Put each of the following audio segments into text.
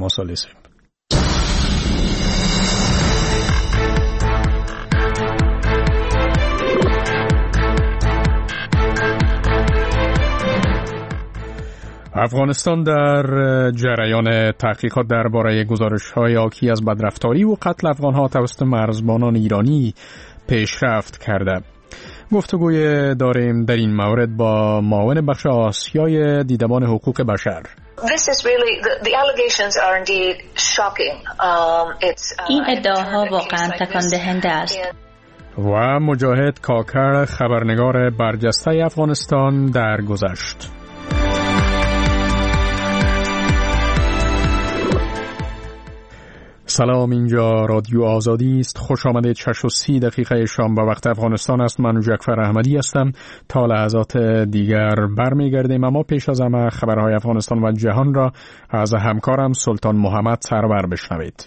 تماس هستیم. افغانستان در جریان تحقیقات درباره گزارش‌های حاکی از بدرفتاری و قتل افغان‌ها توسط مرزبانان ایرانی پیشرفت کرده. گفتگوی داریم در این مورد با معاون بخش آسیای دیدبان حقوق بشر. این ادعاها واقعا تکان دهنده است. و مجاهد کاکر، خبرنگار برجسته افغانستان درگذشت. سلام، اینجا رادیو آزادی است. خوش آمدید. 6:30 شام به وقت افغانستان است. من جعفر احمدی هستم. تا لحظات دیگر برمیگردیم، اما پیش از همه خبرهای افغانستان و جهان را از همکارم سلطان محمد سرور بشنوید.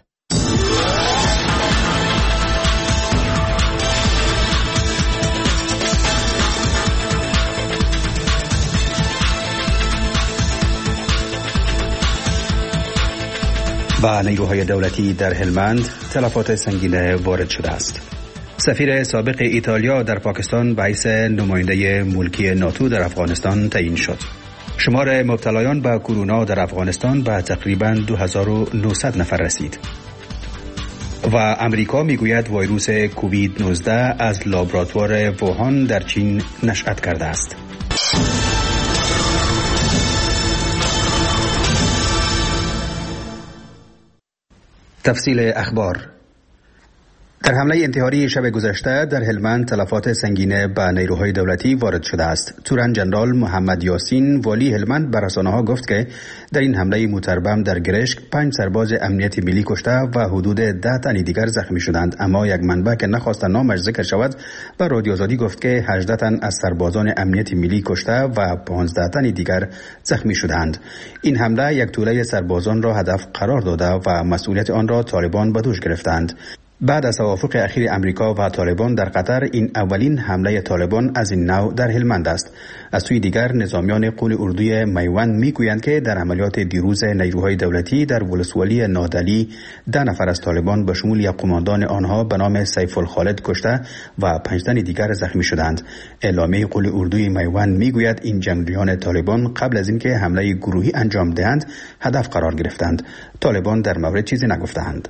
با نیروهای دولتی در هلمند تلفات سنگین وارد شده است. سفیر سابق ایتالیا در پاکستان به حیث نماینده ملکی ناتو در افغانستان تعیین شد. شمار مبتلایان به کرونا در افغانستان به تقریباً 2900 نفر رسید. و امریکا میگوید ویروس کووید 19 از لابراتوار ووهان در چین نشأت کرده است. تفصیل اخبار. در حمله انتحاری شب گذشته در هلمند تلفات سنگین به نیروهای دولتی وارد شده است. تورن جنرال محمد یاسین والی هلمند به رسانه‌ها گفت که در این حمله موتربم در گرشک 5 سرباز امنیت ملی کشته و حدود 10 تن دیگر زخمی شدند، اما یک منبع که نخواست نامش ذکر شود به رادیو آزادی گفت که 18 تن از سربازان امنیت ملی کشته و 15 تن دیگر زخمی شدند. این حمله یک توله سربازان را هدف قرار داده و مسئولیت آن را طالبان به دوش گرفتند. بعد از توافق اخیر امریکا و طالبان در قطر، این اولین حمله طالبان از این نوع در هلمند است. از سوی دیگر نظامیان قول اردوی میوند میگویند که در عملیات دیروز نیروهای دولتی در ولسوالی نادلی 10 نفر از طالبان به شمول یک قماندان آنها به نام سیف الخالد کشته و 5 تن دیگر زخمی شدند. اعلامیه قول اردوی میوند میگوید این جنگجویان طالبان قبل از اینکه حمله گروهی انجام دهند هدف قرار گرفتند. طالبان در مورد چیزی نگفتند.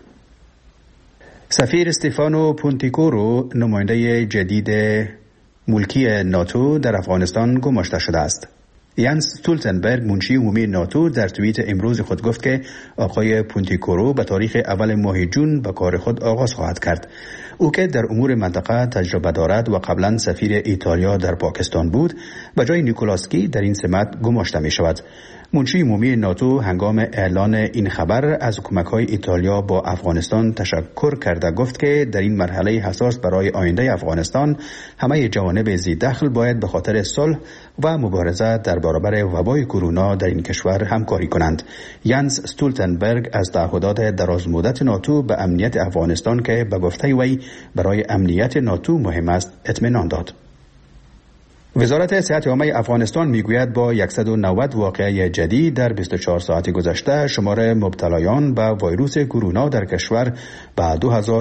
سفیر استفانو پونتیکورو، نماینده جدید ملکی ناتو در افغانستان گماشته شده است. یانس استولتنبرگ، منشی عمومی ناتو، در توییت امروز خود گفت که آقای پونتیکورو به تاریخ اول ماه جون به کار خود آغاز خواهد کرد. او که در امور منطقه تجربه دارد و قبلا سفیر ایتالیا در پاکستان بود، به جای نیکولاسکی در این سمت گماشته می شود. منشی عمومی ناتو هنگام اعلان این خبر از کمک‌های ایتالیا با افغانستان تشکر کرده گفت که در این مرحله حساس برای آینده افغانستان همه جوانب ذی دخل باید به خاطر صلح و مبارزه در برابر وبای کرونا در این کشور همکاری کنند. یانس استولتنبرگ از تعهدات درازمدت ناتو به امنیت افغانستان که به گفته وی برای امنیت ناتو مهم است اطمینان داد. وزارت صحت عامه افغانستان میگوید با 190 واقعه جدید در 24 ساعت گذشته شمار مبتلایان به ویروس کرونا در کشور به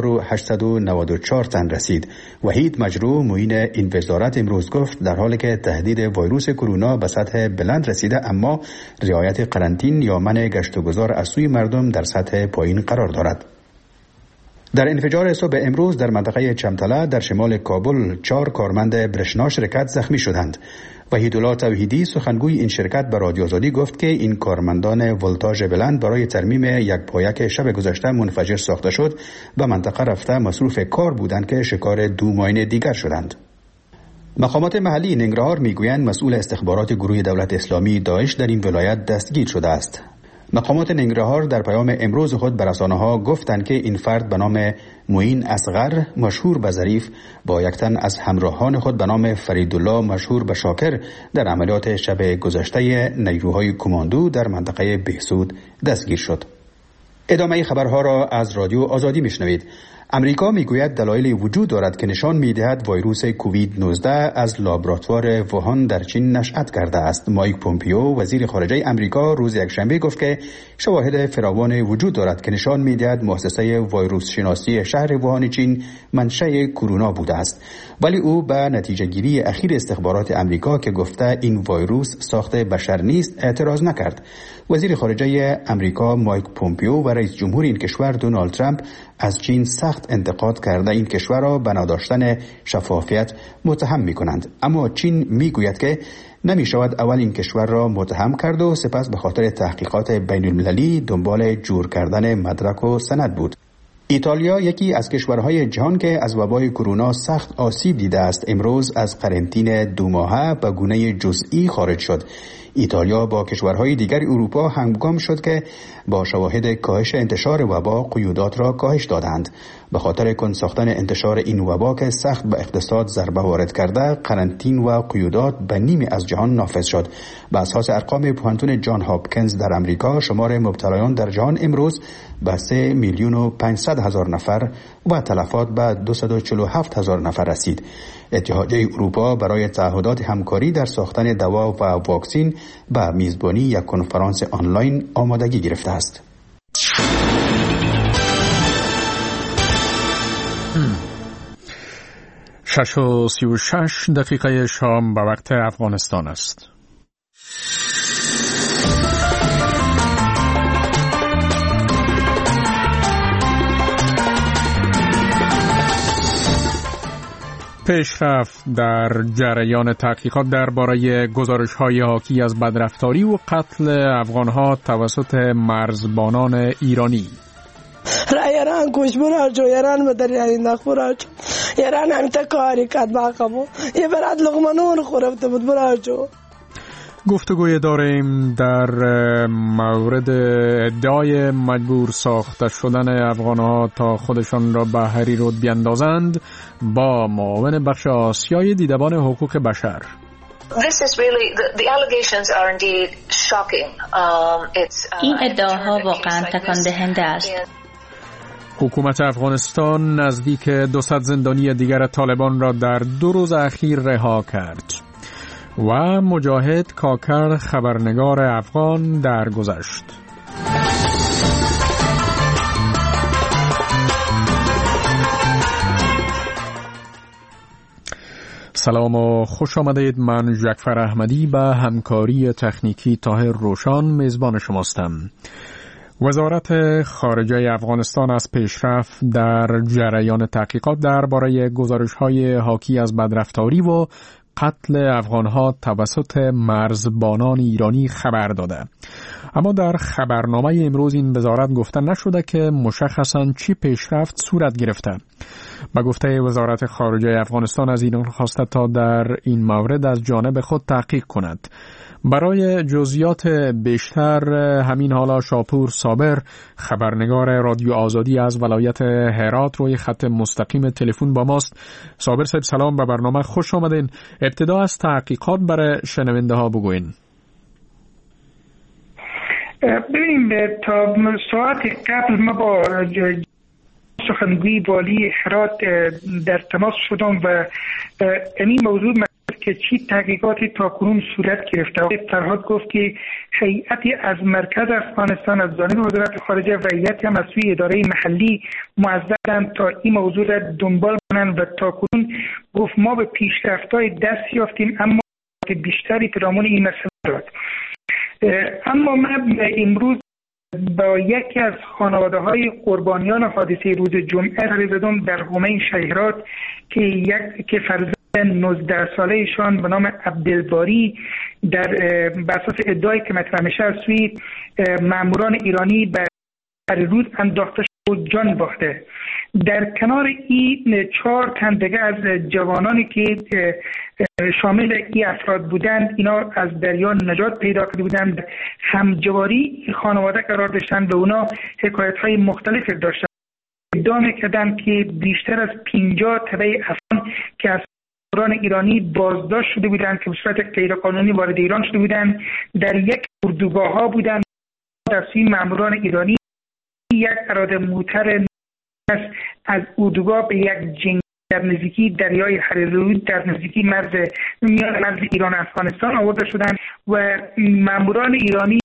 2894 تن رسید. وحید مجروح، معین این وزارت، امروز گفت در حالی که تهدید ویروس کرونا به سطح بلند رسیده، اما رعایت قرنطین یا منع گشت و گذار از سوی مردم در سطح پایین قرار دارد. در انفجار صبح امروز در منطقه چمتله در شمال کابل 4 کارمند برشنا شرکت زخمی شدند. وحیدالله توحیدی، سخنگوی این شرکت، به رادیو آزادی گفت که این کارمندان ولتاژ بلند برای ترمیم یک پایه که شب گذشته منفجر ساخته شد به منطقه رفته مصروف کار بودند که شکار 2 ماین دیگر شدند. مقامات محلی ننگرهار میگویند مسئول استخبارات گروه دولت اسلامی داعش در این ولایت دستگیر شده است. مقامات ننگرهار در پیام امروز خود به رسانه‌ها گفتند که این فرد به نام معین اصغر مشهور به ظریف با یک تن از همراهان خود به نام فریدالله مشهور به شاکر در عملیات شب گذشته نیروهای کماندو در منطقه بهسود دستگیر شد. ادامه خبرها را از رادیو آزادی میشنوید. امریکا میگوید دلایلی وجود دارد که نشان میدهد ویروس کووید 19 از لابراتوار ووهان در چین نشأت کرده است. مایک پومپیو وزیر خارجه امریکا روز یکشنبه گفت که شواهد فراوان وجود دارد که نشان میدهد مؤسسه ویروس شناسی شهر ووهان چین منشأ کرونا بوده است، ولی او به نتیجه گیری اخیر استخبارات امریکا که گفته این ویروس ساخت بشر نیست اعتراض نکرد. وزیر خارجه امریکا مایک پومپیو و رئیس جمهور این کشور دونالد ترامپ از چین سخت انتقاد کرده این کشور را به نداشتن شفافیت متهم می‌کنند، اما چین میگوید که نمی‌شود اول این کشور را متهم کرد و سپس به خاطر تحقیقات بین‌المللی دنبال جور کردن مدرک و سند بود. ایتالیا یکی از کشورهای جهان که از وبای کرونا سخت آسیب دیده است امروز از قرنطینه 2 ماهه به گونه جزئی خارج شد. ایتالیا با کشورهای دیگر اروپا همگام شد که با شواهد کاهش انتشار وبا قیودات را کاهش دادند. به خاطر کند ساختن انتشار این وبا که سخت به اقتصاد ضربه وارد کرده، قرنطین و قیودات به نیمی از جهان نافذ شد. به اساس ارقام پوهنتون جان هاپکینز در امریکا، شمار مبتلایان در جهان امروز به 3,500,000 نفر و تلفات به 247,000 نفر رسید. اتحادیه اروپا برای تعهدات همکاری در ساختن دوا و واکسین به میزبانی یک کنفرانس آنلاین آمادگی گرفته است. 6:36 شام به وقت افغانستان است. پیشرفت در جریان تحقیقات درباره گزارش‌های حاکی از بدرفتاری و قتل افغان‌ها توسط مرزبانان ایرانی. یاران کوش براجو یاران مدریای نخوراجو یاران انت کاری کد باقمو یه برات لقمه خورفته بود براجو. گفتگوی داریم در مورد ادعای مجبور ساخته شدن افغان‌ها تا خودشان را به حریر بیندازند با معاون بخش آسیای دیدبان حقوق بشر. این ادعاها واقعا تکان دهنده است. حکومت افغانستان نزدیک 200 زندانی دیگر طالبان را در 2 روز اخیر رها کرد و مجاهد کاکر خبرنگار افغان درگذشت. سلام و خوش آمدید. من جعفر احمدی به همکاری تکنیکی طاهر روشان میزبان شماستم. وزارت خارجه افغانستان از پیشرفت در جریان تحقیقات درباره گزارش‌های حاکی از بدرفتاری و قتل افغان‌ها توسط مرزبانان ایرانی خبر داده. اما در خبرنامه امروز این وزارت گفته نشده که مشخصاً چی پیشرفت صورت گرفته. به گفته وزارت خارجه افغانستان از ایران خواسته تا در این مورد از جانب خود تحقیق کند. برای جزئیات بیشتر همین حالا شاپور صابر خبرنگار رادیو آزادی از ولایت هرات روی خط مستقیم تلفن با ماست. صابر صاحب سلام، به برنامه خوش آمدین. ابتدا از تحقیقات برای شنونده ها بگوین. ببینیم تا ساعت قبل ما با سخنگوی والی هرات در تماس شدم و این موضوع که چی تحقیقاتی تاکنون صورت گرفته. فرهاد گفت که هیئتی از مرکز افغانستان از جانب وزارت خارجه و هیئتی هم از سوی اداره محلی موظفند تا این موضوع را دنبال کنند و تاکنون گفت ما به پیشرفت‌های دست یافتیم اما بیشتری پیرامون این مسئله دارد. اما من امروز با یکی از خانواده‌های قربانیان حادثه روز جمعه سر زدم در حومه شهرات که فرزند 19 ساله ایشان به نام عبدالباری در اساس ادعایی که مطرح میشه از سوی ماموران ایرانی بر روز انداخته شد جان باخته. در کنار این 4 تن دیگه از جوانانی که شامل این افراد بودند اینا از دریا نجات پیدا کرده بودند همجواری خانواده قرار داشتند و اونا حکایت‌های مختلفی داشتند. ادعا می‌کردند که بیشتر از 50 تبع افغان که از ماموران ایرانی بازداشت شده بودند که به صورت غیرقانونی وارد ایران شده بودند در یک اردوگاه‌ها بودند. در سوی ماموران ایرانی یک اراده موتر از اردوگاه به یک جنگ در نزدیکی دریای حریر در نزدیکی مرز ایران و افغانستان آورده شدند و ماموران ایرانی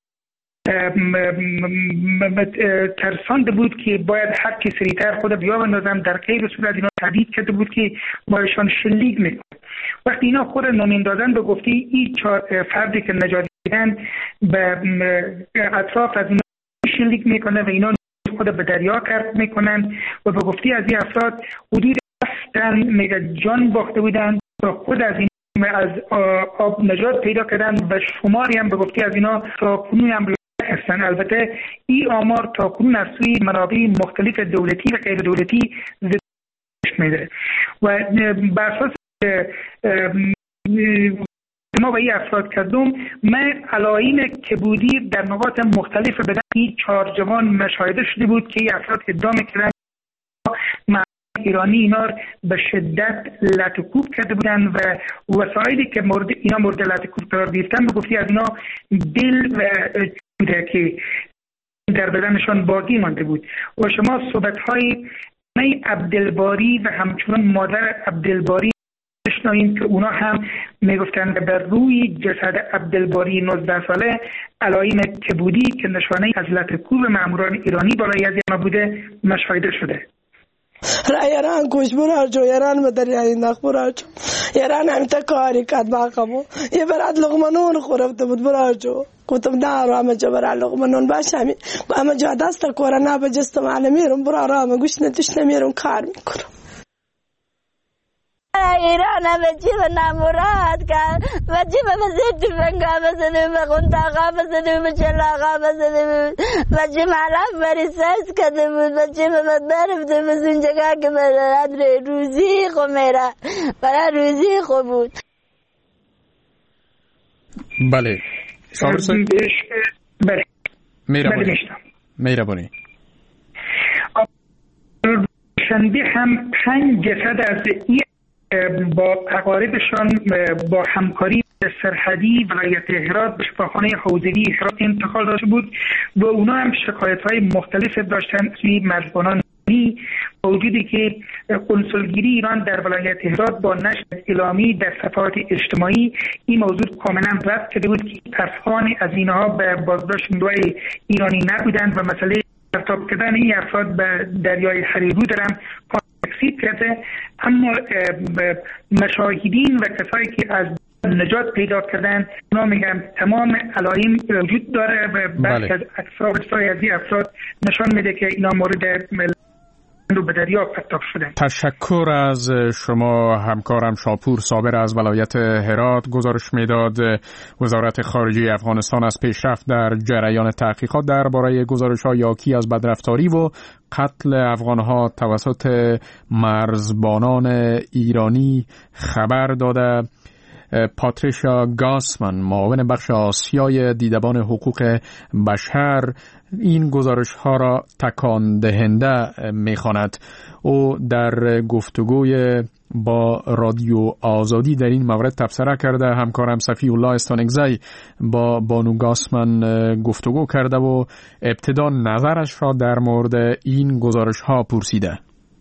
ترسانده بود که باید هر کی سریعتر خود بیا بندازن. در غیر صورت اینا تهدید کرده بود که بایشان شلیک میکنه. وقتی اینا خود نمیندازن به گفته این 4 فردی که نجات دیدن به اطراف از اینا شلیک میکنه و اینا خود به دریا کرد میکنن و به گفته از این افراد حدود 7 جان باخته بودن و خود از این از آب نجات پیدا کردن و شماری هم به گفته از اینا تا کنون هم هستن. البته این آمار تا کنون از سوی منابع مختلف دولتی و غیر دولتی ذکر میده و بر اساس ما با این افراد کردم من علائم کبودی در نقاط مختلف بدن این 4 جوان مشاهده شده بود که این افراد ادعا میکردن ایرانی اینا به شدت لطکوب کرده بودن و وسایلی که اینا مورد لطکوب قرار گرفتن به گفته از اینا دل و بوده که در بدنشان باقی مانده بود و شما صحبت‌های عبدالباری و همچنان مادر عبدالباری شنوید که اونا هم میگفتن بر روی جسد عبدالباری 19 ساله علائم کبودی که نشانه از لطکوب ماموران ایرانی بالای از ما بوده مشاهده شده. یاران کوش برار جو یاران مدریای نخ برار جو یاران هم تکاری کرد باقامو یه برات لقمه خورفته بود برار جو گفتم دارو همه جا برای لقمه باشه همه جا دست کرونا به جسم میرم برار همه گوش نتوش نمیرم کار میکنم. ایران همه چی به نمورد کرد و چی به زیت فنگا بزنیم به قنطاقا بزنیم به چلاقا بزنیم و چی معلم بریساس کرده بود و چی به برفته به زنجگاه که برای روزی خو میره برای روزی خو بود. بله شامر سایی میره بانی شنبه هم 5 جسد از این با اقاربشان با همکاری سرحدی ولایت هرات به شفاخانه حوزوی هرات انتقال داشته بود و اونا هم شکایت‌های مختلف داشتن از مرزبانان با وجودی که کنسولگری ایران در ولایت هرات با نشر اعلامی در صفحات اجتماعی این موضوع کاملا رد کرده بود که افغان از اینها به بازداشت نیروهای ایرانی نبودند و مسئله پرتاب کردن این افراد به دریای حریر دارم تکذیب کرده. اما مشاهدین و کسایی که از نجات پیدا کردن اونا میگن تمام علائم وجود داره و بعضی از افراد نشان میده که اینا مورد رو به دریا پرتاب شده. تشکر از شما همکارم شاپور صابر از ولایت هرات. گزارش میداد وزارت خارجه افغانستان از پیشرفت در جریان تحقیقات درباره گزارش‌های حاکی از بدرفتاری و قتل افغان‌ها توسط مرزبانان ایرانی خبر داده. پاتریشا گاسمن معاون بخش آسیای دیدبان حقوق بشر این گزارش ها را تکان دهنده می‌خواند. او در گفتگوی با رادیو آزادی در این مورد تبصره کرده. همکارم صفی الله استانگزی با بانو گاسمن گفتگو کرده و ابتدا نظرش را در مورد این گزارش ها پرسیده.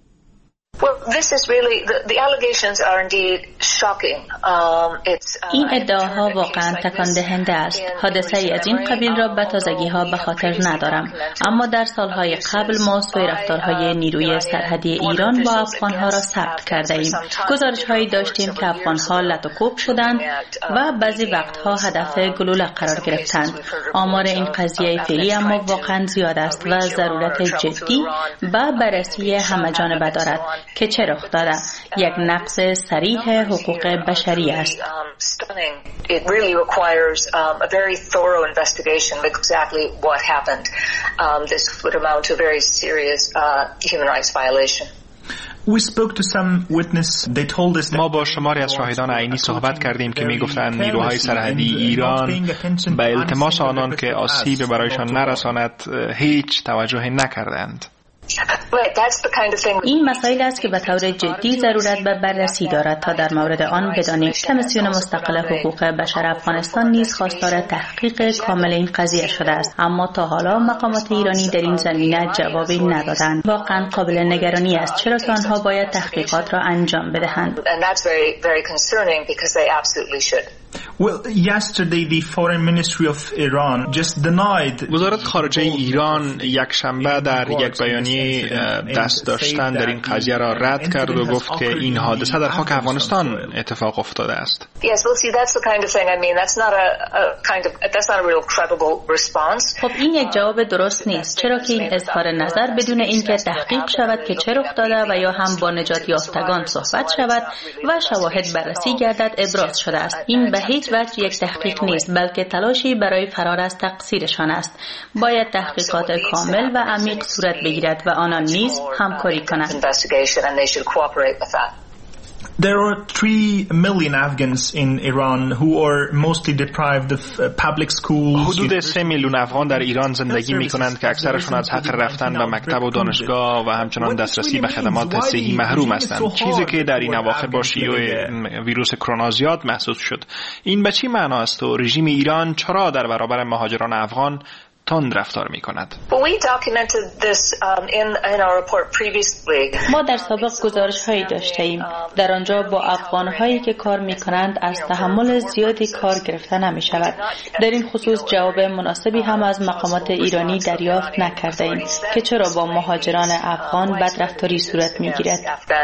این ادعاها واقعا تکان دهنده است. حادثه ای از این قبیل را به تازگی ها به خاطر ندارم، اما در سالهای قبل ما سوء رفتارهای نیروی سرحدی ایران با افغانها را ثبت کرده ایم. گزارش هایی داشتیم که افغانها لطکوب شدند و بعضی وقتها هدف گلوله قرار گرفتند. آمار این قضیه فعلی اما واقعا زیاد است و ضرورت جدی و بررسی همه جانبه دارد که چه رخ داده. یک نقض صریح حقوق بشری است. It really requires a very thorough investigation of exactly what happened. This would amount to a very serious human rights violation. We spoke to some witness. They told us ما با شماری از شاهدان عینی صحبت کردیم که میگفتند نیروهای سرحدی ایران به التماس آنان که آسیب برایشان نرساند هیچ توجهی نکردند. این مسائل است که به طور جدی ضرورت به بررسی دارد تا در مورد آن بدانیم. کمیسیون مستقل حقوق بشر افغانستان نیز خواستار تحقیق کامل این قضیه شده است، اما تا حالا مقامات ایرانی در این زمینه جوابی ندادند. واقعا قابل نگرانی است، چرا که آنها باید تحقیقات را انجام بدهند. Yesterday the Foreign Ministry of Iran just denied. وزارت خارجه ایران یک شنبه در یک بیانیه دست داشتن در این قضیه را رد کرد و گفت که این حادثه در خاک افغانستان اتفاق افتاده است. خب این یک جواب درست نیست، چرا که این اظهار نظر بدون اینکه تحقیق شود که چه رخ داده و یا هم با نجات یافتگان صحبت شود و شواهد بررسی گردد ابراز شده است. این به هیچ وجه یک تحقیق نیست، بلکه تلاشی برای فرار از تقصیرشان است. باید تحقیقات کامل و عمیق صورت بگیرد و آنان نیز همکاری کنند. There are 3 million Afghans in Iran who are mostly deprived of public schools. حدود 3 میلیون افغان در ایران زندگی می‌کنند که اکثرشون از حق رفتن به مکتب و دانشگاه و همچنان دسترسی به خدمات صحی محروم هستند، چیزی که در این اواخر با شیوع ویروس کرونا زیاد محسوس شد. این به چی معنا است و رژیم ایران چرا در برابر مهاجران افغان تند رفتار می کند؟ ما در سابق گزارش هایی داشته ایم. در آنجا با افغان هایی که کار می کنند از تحمل زیادی کار گرفته نمی شود. در این خصوص جواب مناسبی هم از مقامات ایرانی دریافت نکرده ایم که چرا با مهاجران افغان بدرفتاری صورت می گیرد.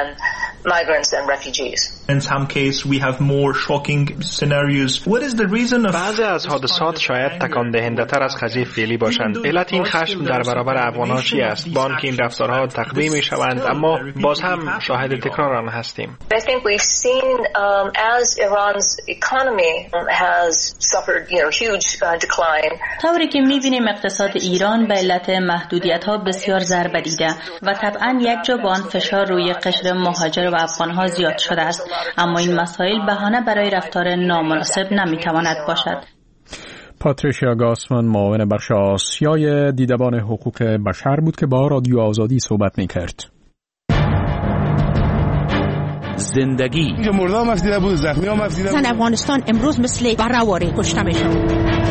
In some case we have more shocking scenarios. What is the reason of بعضی از حادثات شاید تکان دهنده تر از قضیه فعلی باشند. علت این خشم در برابر افغان‌ها چی است؟ با آنکه این رفتارها تقدیم می‌شوند اما باز هم شاهد تکرار آن هستیم. I think we've seen as Iran's economy has suffered huge decline. طوری که می‌بینیم اقتصاد ایران به علت محدودیت‌ها بسیار ضربه دیده و طبعاً یک جا با آن فشار روی قشر مهاجر و افغان‌ها زیاد شده است، اما این مسائل بهانه برای رفتار نامناسب نمی‌تواند باشد. پاتریشیا گاسمن معاون بخش آسیای دیدبان حقوق بشر بود که با رادیو آزادی صحبت می‌کرد. زندگی مردم مفیده بود، زخمی ها مفیده بود. زن افغانستان امروز مثل برواره کشته میشن.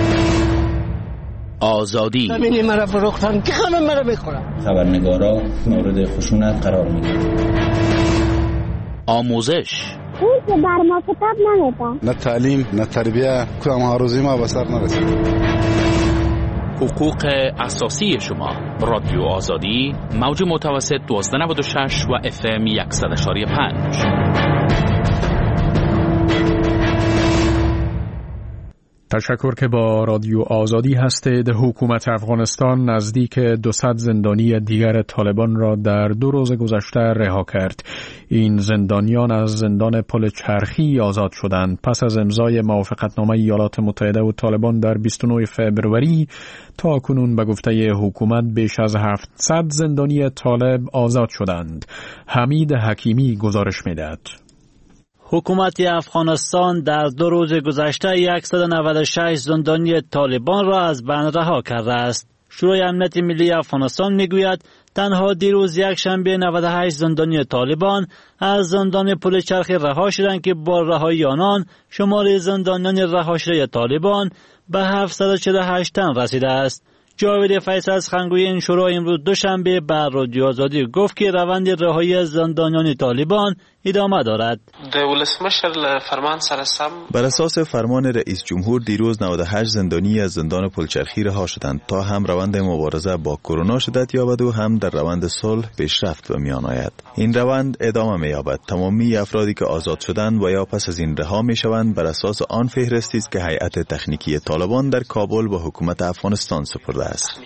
آزادی ببینی مرا فروختن که همه مرا بخورن. خبرنگارا مورد خشونت قرار میگیرن. آموزش اون در ما کتاب نمیده. نه تعلیم نه تربیه کدام آرزوی ما به سر نرسید. حقوق اساسی شما. رادیو آزادی موج متوسط 1296 و FM 100.5. تشکر که با رادیو آزادی هستید. حکومت افغانستان نزدیک 200 زندانی دیگر طالبان را در 2 روز گذشته رها کرد. این زندانیان از زندان پل چرخی آزاد شدند پس از امضای موافقتنامه ایالات متحده و طالبان در 29 فبروری. تا کنون به گفته حکومت بیش از 700 زندانی طالب آزاد شدند. حمید حکیمی گزارش می‌دهد. حکومت افغانستان در 2 روز گذشته 196 زندانی طالبان را از بند رها کرده است. شورای امنیت ملی افغانستان میگوید تنها دیروز یک شنبه 98 زندانی طالبان از زندان پل چرخی رها شدند که با رهایی آنان شمار زندانیان رها شده طالبان به 748 تن رسیده است. جاوید فیصل خنگوی این شورای امروز دوشنبه بر رادیو آزادی گفت که روند رهایی زندانیان طالبان ادامه دارد. بر اساس فرمان رئیس جمهور دیروز 98 زندانی از زندان پلچرخی رها شدند تا هم روند مبارزه با کرونا شدت یابد و هم در روند صلح پیشرفت به میان آید. این روند ادامه می‌یابد. تمامی افرادی که آزاد شدند و یا پس از این رها می‌شوند بر اساس آن فهرستی است که هیئت تکنیکی طالبان در کابل با حکومت افغانستان سپرده است.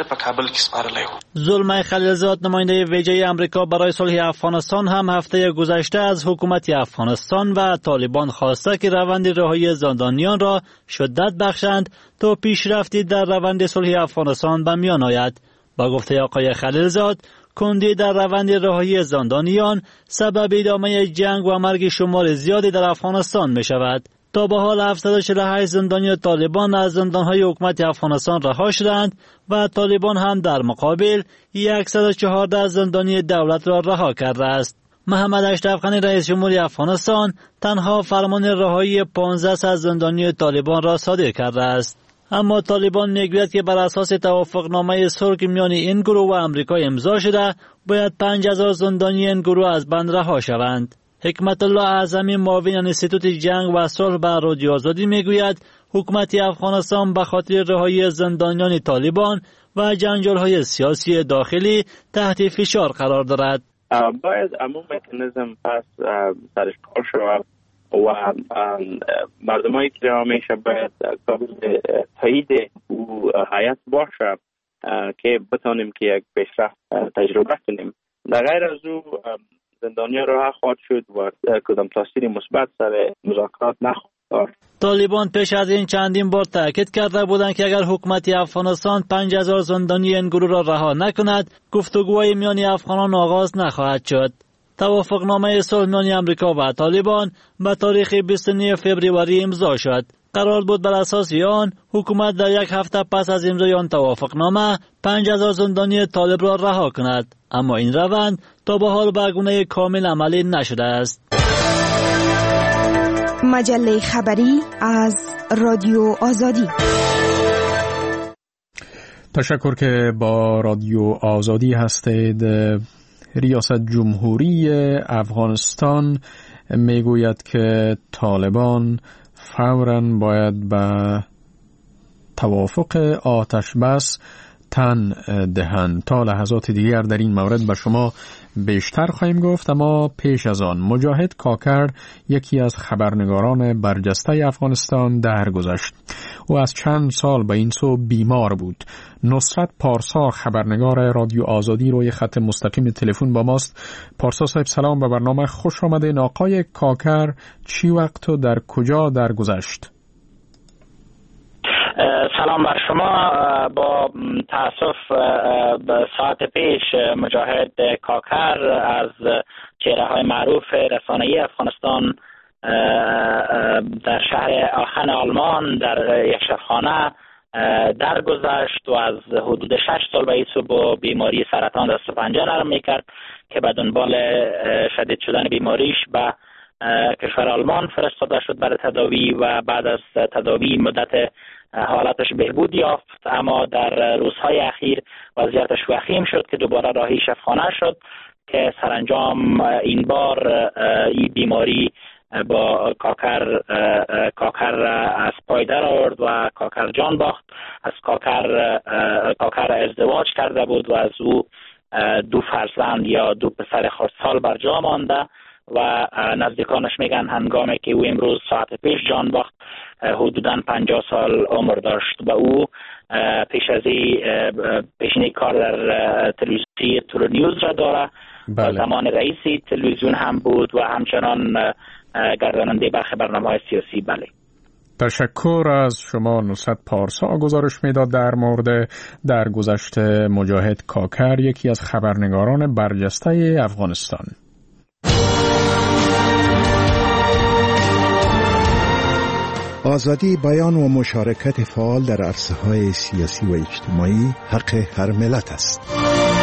زلمای خلیلزاد نماینده ویژه آمریکا برای صلح افغانستان هم هفته گذشته از حکومت افغانستان و طالبان خواسته که روند رهایی زندانیان را شدت بخشند تا پیشرفتی در روند صلح افغانستان به میان آید. با گفته آقای خلیلزاد کندی در روند رهایی زندانیان سبب ادامه جنگ و مرگ شمار زیادی در افغانستان می شود. تا به حال 748 زندانی طالبان از زندانهای حکومت افغانستان رها شدند و طالبان هم در مقابل 114 زندانی دولت را رها کرده است. محمد اشرف غنی رئیس جمهوری افغانستان تنها فرمان رهایی 15 از زندانی طالبان را صادر کرده است. اما طالبان میگوید که بر اساس توافقنامه صلح که میان این گروه و آمریکا امضا شده باید 5000 زندانی این گروه از بند رها شوند. حکمت الله اعظمی معاون انستیتوت جنگ و صلح به رادیو آزادی میگوید حکومت افغانستان به خاطر رهایی زندانیان طالبان و جنجال‌های سیاسی داخلی تحت فشار قرار دارد. باید عموم مکانیزم پس سرش کار شود و مردمایی که همیشه باید قابل تایید و هیئت باشه که بتانیم که یک پیشرفت تجربه کنیم. در غیر از او زندانیان رها خواهد شد و کدام تاثیر مثبت سر مذاکرات نخواهد داشت. طالبان پیش از این چندین بار تاکید کرده بودند که اگر حکومت افغانستان 5000 زندانی این گروه را رها نکند گفتگوهای میان افغانان آغاز نخواهد شد. توافقنامه صلح میان آمریکا و طالبان به تاریخ 29 فوریه امضا شد. قرار بود بر اساس آن حکومت در یک هفته پس از امضای آن توافقنامه 5000 زندانی طالب را رها کند، اما این روند تا به حال به گونه کامل عملی نشده است. مجله خبری از رادیو آزادی. تشکر که با رادیو آزادی هستید. ریاست جمهوری افغانستان میگوید که طالبان فوراً باید به توافق آتش بس تن دهند. تا لحظات دیگر در این مورد به شما بیشتر خواهیم گفت، اما پیش از آن مجاهد کاکر یکی از خبرنگاران برجسته افغانستان درگذشت. او از چند سال به این سو بیمار بود. نصرت پارسا خبرنگار رادیو آزادی روی خط مستقیم تلفن با ماست. پارسا صاحب سلام، به برنامه خوش آمدین. آقای کاکر چی وقت و در کجا درگذشت؟ سلام بر شما. با تاسف ساعت پیش مجاهد کاکر از چهره‌های معروف رسانه‌ای افغانستان در شهر آخن آلمان در یک شبخانه درگذشت و از حدود 6 سال به این با بیماری سرطان دست و پنجه نرم میکرد که به دنبال شدید شدن بیماریش به کشور آلمان فرستاده شد برای تداوی و بعد از تداوی مدت حالتش بهبود یافت، اما در روزهای اخیر وضعیتش وخیم شد که دوباره راهی شفاخانه شد که سرانجام این بار این بیماری با کاکر از پای در آورد و کاکر جان باخت. از کاکر ازدواج کرده بود و از او 2 فرزند یا 2 پسر خردسال بر جا مانده و نزدیکانش میگن هنگامی که او امروز ساعت پیش جان باخت حدوداً 50 سال عمر داشت و او پیش از پیشینه کار در تلویزیون تورو نیوز را داره. بله. زمان رئیسی تلویزیون هم بود و همچنان گرداننده برخی برنامه‌های سیاسی. بله. تشکر از شما نصرت پارسا. گزارش میداد در مورد درگذشت مجاهد کاکر، یکی از خبرنگاران برجسته افغانستان. آزادی بیان و مشارکت فعال در عرصه‌های سیاسی و اجتماعی حق هر ملت است.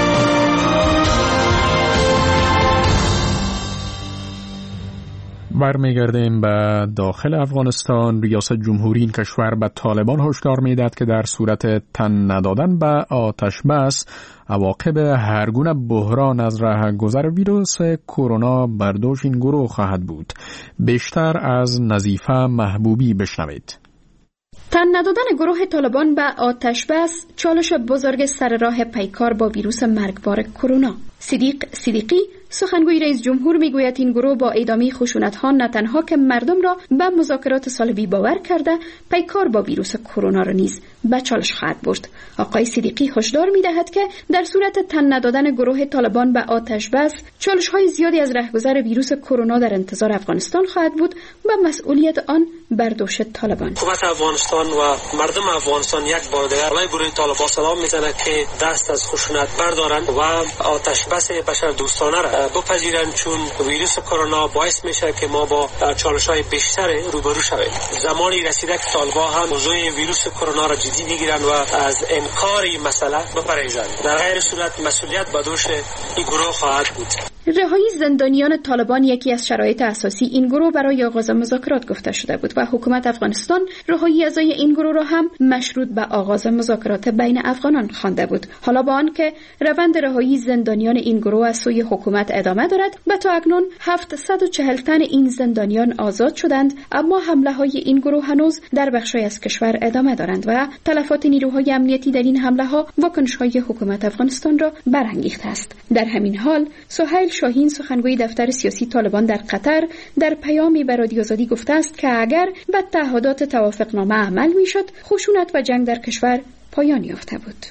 برمیگردیم به داخل افغانستان. ریاست جمهوری این کشور به طالبان هشدار میداد که در صورت تن ندادن به آتش بس عواقب هر گونه بحران از راه گذر ویروس کرونا بر دوش این گروه خواهد بود. بیشتر از نظیفه محبوبی بشنوید. تن ندادن گروه طالبان به آتش بس چالش بزرگ سر راه پیکار با ویروس مرگبار کرونا. صدیقی سخنگوی رئیس جمهور میگوید این گروه با ادامه خشونت‌ها نه تنها که مردم را به مذاکرات صلحی باور کرده، پیکار با ویروس کرونا را نیز به چالش خواهد برد. آقای صدیقی هشدار می‌دهد که در صورت تن ندادن گروه طالبان به آتش بس، چالش‌های زیادی از راهگذر ویروس کرونا در انتظار افغانستان خواهد بود و مسئولیت آن بر دوش طالبان. حکومت افغانستان و مردم افغانستان یک بار دیگر علیه گروه طالبان سلام می‌زنند که دست از خشونت بردارند و آتش بس بشر دوستانه را بپذیرند، چون ویروس کرونا باعث میشه که ما با چالش‌های بیشتر روبرو شویم. زمانی رسیده که طالبان هم موضوع ویروس کرونا را جدی بگیرند و از انکار این مسئله بپرهیزند. در غیر صورت مسئولیت به دوش این گروه خواهد بود. رهایی زندانیان طالبان یکی از شرایط اساسی این گروه برای آغاز مذاکرات گفته شده بود و حکومت افغانستان رهایی اعضای این گروه را هم مشروط به آغاز مذاکرات بین افغانان خوانده بود. حالا با آنکه روند رهایی زندانیان این گروه از سوی حکومت ادامه دارد و تا اکنون 740 تن این زندانیان آزاد شدند، اما حمله های این گروه هنوز در بخشی از کشور ادامه دارند و تلفات نیروهای امنیتی در این حمله ها واکنش های حکومت افغانستان را برانگیخته است. در همین حال سهیل شاهین سخنگوی دفتر سیاسی طالبان در قطر در پیامی به رادیو آزادی گفته است که اگر به تعهدات توافقنامه عمل میشد، خشونت و جنگ در کشور پایان یافته بود.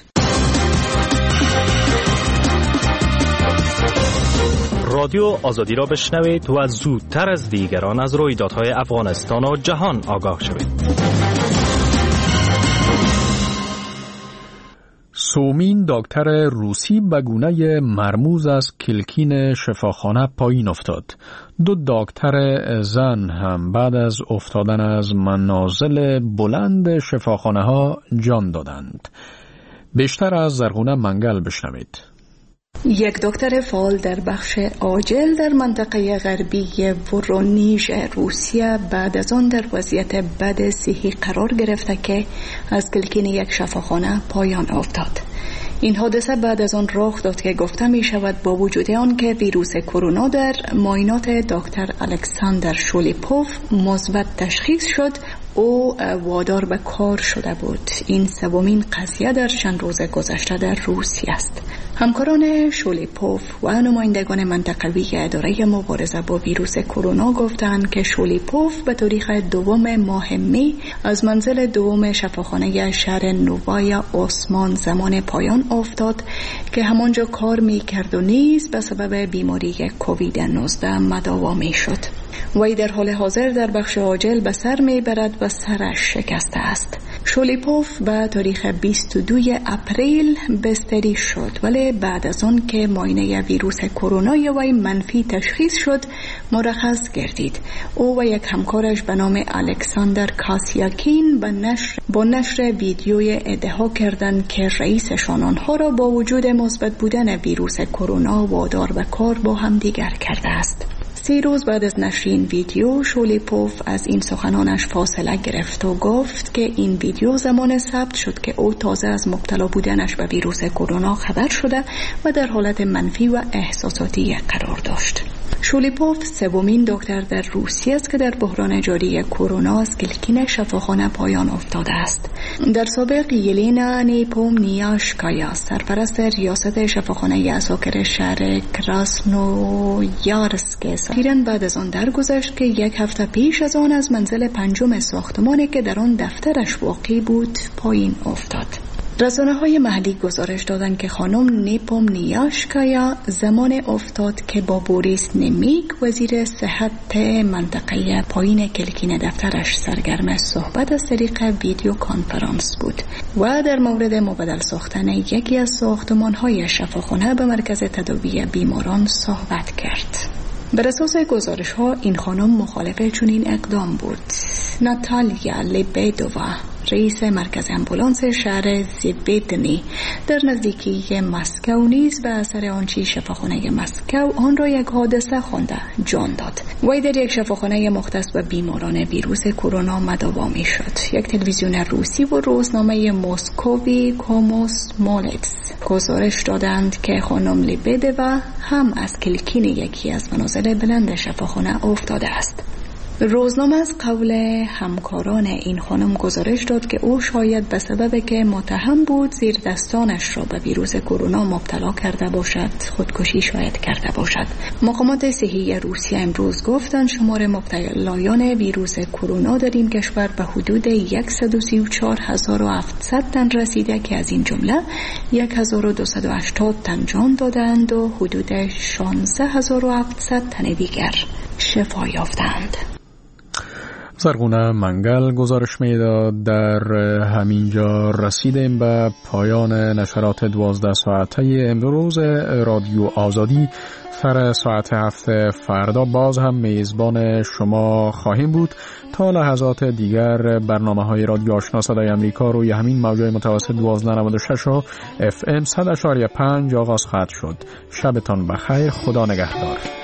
رادیو آزادی را بشنوید و زودتر از دیگران از رویدادهای افغانستان و جهان آگاه شوید. سومین دکتر روسی به گونه مرموز از کلکین شفاخانه پایین افتاد. 2 دکتر زن هم بعد از افتادن از منازل بلند شفاخانه ها جان دادند. بیشتر از زرغونه منگل بشنوید. یک دکتر فعال در بخش عاجل در منطقه غربی ورونیژ روسیه بعد از آن در وضعیت بد صحی قرار گرفته که از کلکین یک شفاخانه پایان افتاد. این حادثه بعد از آن رخ داد که گفته می شود با وجود آن که ویروس کرونا در معاینات دکتر الکساندر شولیپوف مثبت تشخیص شد، او وادار به کار شده بود. این سومین قضیه در چند روز گذشته در روسیه است. همکاران شولیپوف و نمایندگان منطقوی اداره مبارزه با ویروس کرونا گفتند که شولیپوف به تاریخ 2 ماه می از منزل 2 شفاخانه شهر نووای عثمان زمان پایان افتاد که همانجا کار می کرد و نیز به سبب بیماری کووید 19 مداوا می شد. وی در حال حاضر در بخش عاجل به سر می برد و سرش شکسته است. شولیپوف به تاریخ 22 اپریل بستری شد، ولی بعد از آن که معاینه ویروس کرونا وی منفی تشخیص شد مرخص گردید. او و یک همکارش به نام الکساندر کاسیاکین با نشر ویدیوی ادعا کردند که رئیسشان آنها را با وجود مثبت بودن ویروس کرونا وادار به کار با هم دیگر کرده است. 3 روز بعد از نشر این ویدیو شولیپوف از این سخنانش فاصله گرفت و گفت که این ویدیو زمان ثبت شد که او تازه از مبتلا بودنش به ویروس کرونا خبر شده و در حالت منفی و احساساتی قرار داشت. شولیپوف سومین دکتر در روسیه است که در بحران جاری کرونا از کلکین شفاخانه پایان افتاده است. در سابق یلینا نیپومنیاشکایا سرپرست ریاست شفاخانه اساکر شهر کراسنویارسک اخیراً بعد از آن درگذشت که 1 هفته پیش از آن از منزل 5 ساختمانی که در آن دفترش واقع بود پایین افتاد. رسانه‌های محلی گزارش دادند که خانم نیپومنیاشکایا زمان افتاد که با بوریس نمیک وزیر صحت منطقه پایین کلکین دفترش سرگرم صحبت از طریق ویدیو کانفرانس بود و در مورد مبدل ساختن یکی از ساختمان‌های شفاخانه به مرکز تداوی بیماران صحبت کرد. بر اساس گزارش ها این خانم مخالف چنین اقدام بود. ناتالیا لبیدووا رئیس مرکز امبولانس شهر زیبیدنی در نزدیکی مسکو نیز به اثر آنچه شفاخانه مسکو آن را یک حادثه خوانده جان داد. وی در یک شفاخانه مختص به بیماران ویروس کرونا مداوا می شد. یک تلویزیون روسی و روزنامه مسکووی کوموسمولتس گزارش دادند که خانم لبیدووا هم از کلکین یکی از منازل بلند شفاخانه افتاده است. روزنامه از قول همکاران این خانم گزارش داد که او شاید به سبب که متهم بود زیر دستانش را به ویروس کرونا مبتلا کرده باشد خودکشی شاید کرده باشد. مقامات صحی روسیه امروز گفتند شمار مبتلایان ویروس کرونا در این کشور به حدود 134,700 تن رسیده که از این جمله 1,280 تن جان دادند و حدود 16,700 تن دیگر شفا یافتند. زرغونه منگل گزارش میداد. در همینجا رسیدیم به پایان نشرات 12 ساعته امروز رادیو آزادی. سر ساعت 7 فردا باز هم میزبان شما خواهیم بود. تا لحظات دیگر برنامه‌های رادیو آشنا صدای امریکا روی همین موج‌های متوسط 1296 و FM 100.5 آغاز خواهد شد. شبتان بخیر. خدا نگهدار.